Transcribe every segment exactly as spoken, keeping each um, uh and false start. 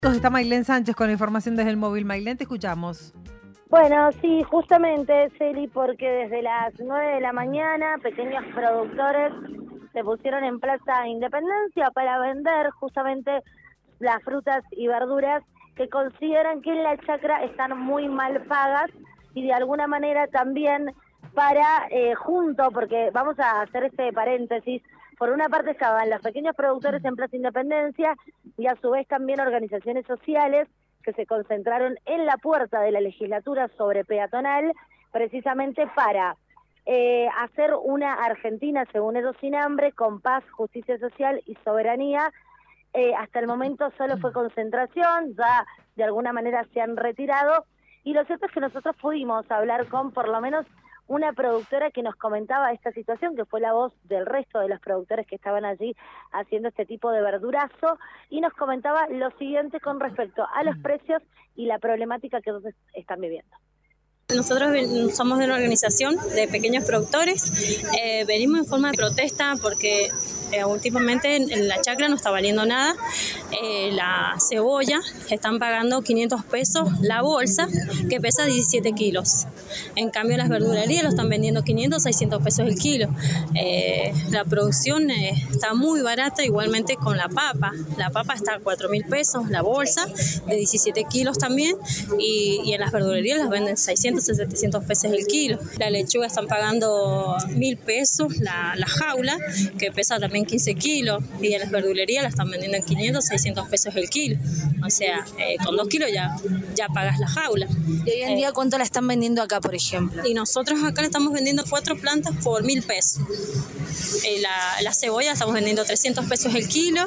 Está Maylén Sánchez con la información desde el móvil. Maylén, te escuchamos. Bueno, sí, justamente, Celi, porque desde las nueve de la mañana pequeños productores se pusieron en Plaza Independencia para vender justamente las frutas y verduras que consideran que en la chacra están muy mal pagas y de alguna manera también para, eh, junto, porque vamos a hacer este paréntesis, por una parte estaban los pequeños productores en Plaza Independencia y a su vez también organizaciones sociales que se concentraron en la puerta de la legislatura sobre peatonal, precisamente para eh, hacer una Argentina, según ellos, sin hambre, con paz, justicia social y soberanía. Eh, hasta el momento solo fue concentración, ya de alguna manera se han retirado, y lo cierto es que nosotros pudimos hablar con por lo menos una productora que nos comentaba esta situación, que fue la voz del resto de los productores que estaban allí haciendo este tipo de verdurazo, y nos comentaba lo siguiente con respecto a los precios y la problemática que ellos están viviendo. Nosotros somos de una organización de pequeños productores, eh, venimos en forma de protesta porque eh, últimamente en, en la chacra no está valiendo nada. Eh, la cebolla están pagando quinientos pesos la bolsa, que pesa diecisiete kilos. En cambio las verdulerías lo están vendiendo quinientos, seiscientos pesos el kilo. Eh, la producción eh, está muy barata, igualmente con la papa. La papa está a cuatro mil pesos la bolsa, de diecisiete kilos también, y, y en las verdulerías las venden seiscientos, setecientos pesos el kilo. La lechuga están pagando mil pesos la, la jaula, que pesa también quince kilos, y en las verdulerías la están vendiendo en quinientos, seiscientos pesos el kilo. O sea, eh, con dos kilos ya, ya pagas la jaula. ¿Y hoy en día cuánto la están vendiendo acá, por ejemplo? Y nosotros acá le estamos vendiendo cuatro plantas por mil pesos. Eh, la, la cebolla la estamos vendiendo trescientos pesos el kilo,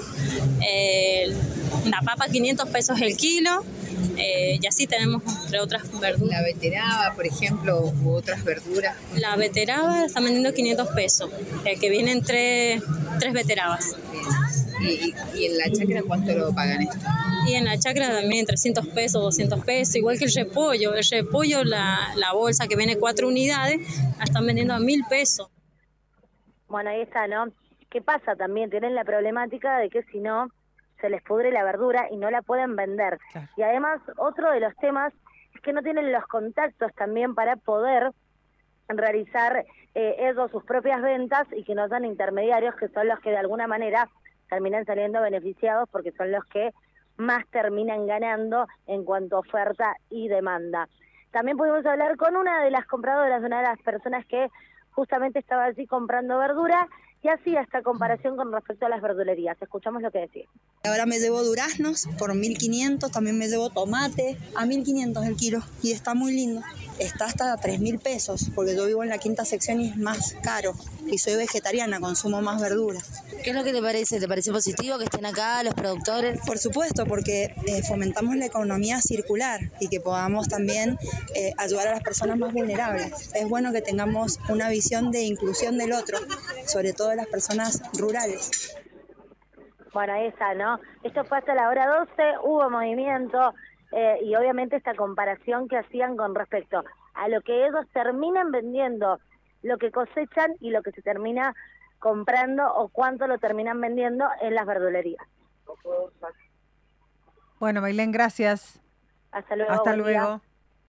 eh, la papa quinientos pesos el kilo. Eh, y así tenemos entre otras verduras. La beteraba, por ejemplo, u otras verduras. La beteraba la están vendiendo quinientos pesos, eh, que vienen tres, tres beterabas. ¿Y, y, ¿Y en la chacra cuánto lo pagan esto? Y en la chacra también trescientos pesos, doscientos pesos, igual que el repollo. El repollo, la, la bolsa que viene cuatro unidades, la están vendiendo a mil pesos. Bueno, ahí está, ¿no? ¿Qué pasa también? Tienen la problemática de que si no se les pudre la verdura y no la pueden vender. Claro. Y además, otro de los temas es que no tienen los contactos también para poder realizar eh, ellos sus propias ventas y que no sean intermediarios, que son los que de alguna manera terminan saliendo beneficiados porque son los que más terminan ganando en cuanto a oferta y demanda. También pudimos hablar con una de las compradoras, una de las personas que justamente estaba allí comprando verdura y hacía esta comparación con respecto a las verdulerías. Escuchamos lo que decía. Ahora me llevo duraznos por mil quinientos, también me llevo tomate a mil quinientos el kilo y está muy lindo. Está hasta tres mil pesos, porque yo vivo en la quinta sección y es más caro. Y soy vegetariana, consumo más verduras. ¿Qué es lo que te parece? ¿Te parece positivo que estén acá los productores? Por supuesto, porque eh, fomentamos la economía circular y que podamos también eh, ayudar a las personas más vulnerables. Es bueno que tengamos una visión de inclusión del otro, sobre todo de las personas rurales. Bueno, esa, ¿no? Esto fue hasta la hora doce, hubo movimiento. Eh, y obviamente esta comparación que hacían con respecto a lo que ellos terminan vendiendo, lo que cosechan y lo que se termina comprando o cuánto lo terminan vendiendo en las verdulerías. Bueno, Maylén, gracias. Hasta luego. Hasta luego.